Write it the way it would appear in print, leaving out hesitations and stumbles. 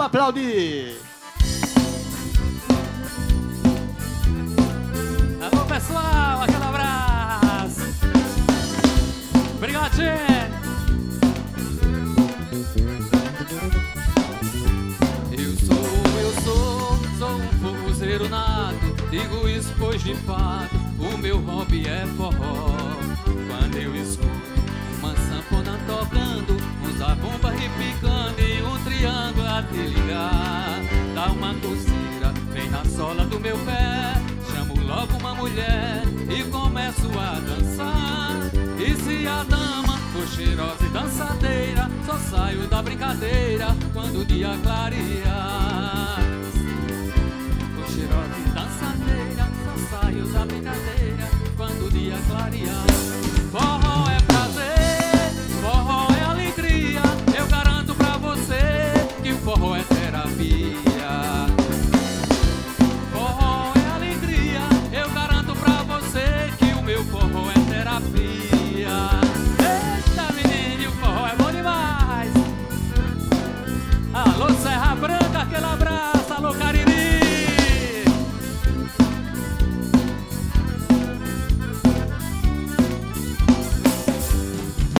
aplaudir. Alô, pessoal, aquele abraço. Obrigado, gente. Sou um forrozeiro nato, digo isso pois de fato, o meu hobby é forró. Quando eu escuto uma sanfona tocando, um zabumba repicando e um triângulo a te ligar, dá uma coceira bem na sola do meu pé, chamo logo uma mulher e começo a dançar. E se a dama for cheirosa e dançadeira, só saio da brincadeira quando o dia clarear. Cheirosa e dançadeira, só saio da brincadeira quando o dia clarear. Forró é prazer, forró é alegria, eu garanto pra você que o forró é terapia.